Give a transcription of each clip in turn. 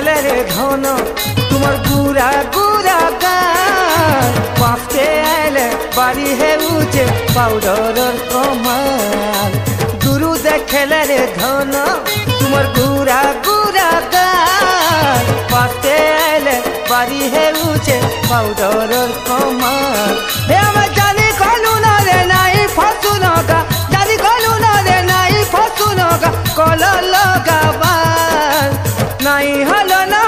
खेले रे धन तुम्हार गुरा गुरा गाल पाँचटे आइले बारी हे उचे पाउडर कमाल गुरु देखेले रे धन तुम्हार गुरा गुरा गाल पाँचटे आइले बारी हे उचे पाउडर कमाल हे हमें जानी कलू ना रे नाई फसू नगा जानी कलू ना रे नाई फसू नगा कल लगाबाल नाई हलो ना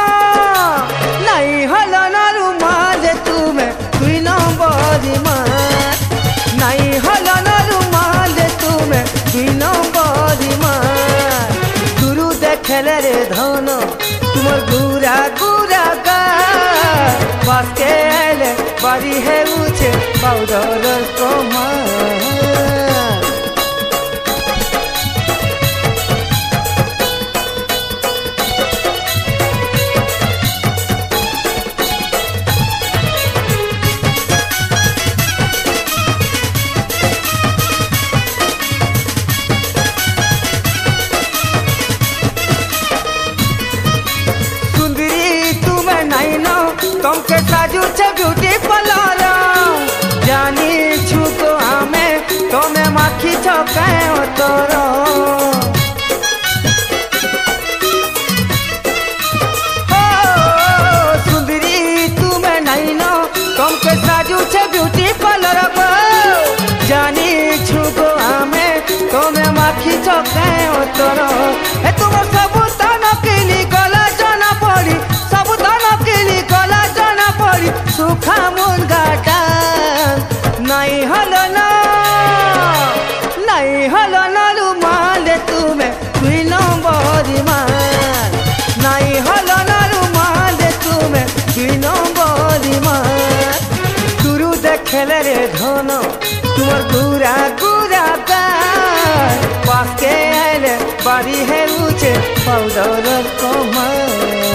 रुमाल तुम्हें दुई नंबर मार नाई हलो ना रुमाल तुम्हें दुई नंबर मार गुरु देखेले रे धन तुम्हार गुरा गुरा गाल पाँचटे आइले बारी हे उचे पाउडर कमाल तुमके साजू छे ब्यूटी पार्लर जानी छु तो हमें तुम्हें माखी छकाए तोर सुंदरी तुम्हें नहीं नो तुमके साजू छे ब्यूटी पार्लर जानी छु तो हमें तुम्हें माखी छकाए तोर तुम सब तन किली गला जाना पड़ी सब तन किली गला सुखा मुनगा टांग नहीं हलो ना रुमाल तुम्हें दुई नंबर मार नहीं हलो ना रुमाल तुम्हें दुई नंबर मार गुरु देखेले रे धन तुम्हार गुरा गुरा गाल पाँचटे आइले बारी हे उचे पाउडर कमाल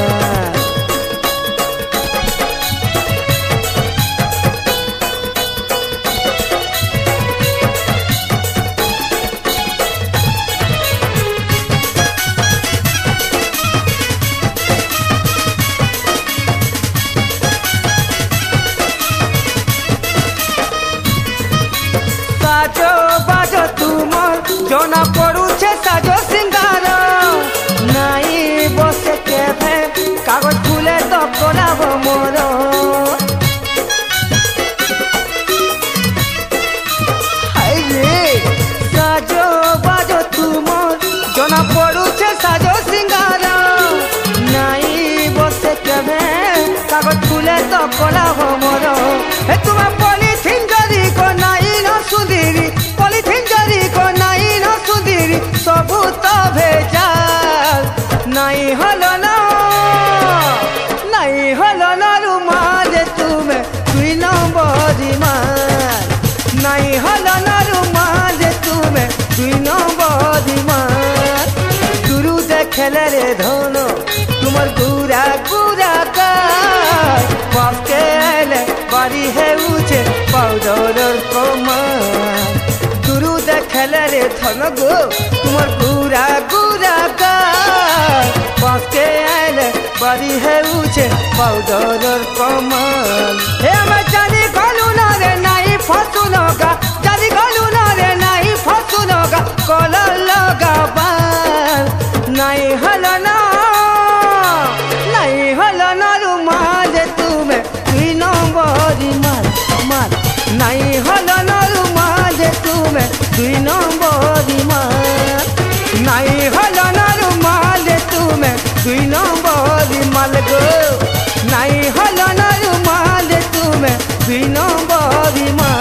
साजो बाजो तुमर जना पड़ुछे साजो सिंगार नाई बसे केभे कागज फुले तो कराब मोर साजो बाजो तुमर जना पड़ुछे साजो सिंगार नाई बसे केभे कागज फुले तो कराब मोर हे तुम्हें पॉलिथिन जरी को नाई सुंदरी पॉलिथिन जरी को नाई न सुंदरी सबू तो भेजाल नहीं हलो ना रुमाल तुम्हें दुई नंबर मार नहीं हलो ना रुमाल तुम्हें दुई नंबर मार गुरु देखेले रे धन तुम्हार गुरा गुरा गाल पाँचटे आइले बारी हे उचे पाउडर कमाल गुरु देखेले रे धन गो तुम्हार गुरा गुरा गाल पाँचटे आइले बारी हे उचे पाउडर कमाल हे हमें जानी गलू ना रे नाई फसू नगा जानी गलू ना रे नाई फसू नगा कल लगाबाल नहीं हलो ना रुमाल तुम्हें दुई नंबर मार नहीं हलो ना रुमाल तुम्हें दुई नंबर मार नहीं हलो ना रुमाल तुम्हें दुई नंबर माल गो नहीं हलो ना रुमाल तुम्हें दुई नंबर मार।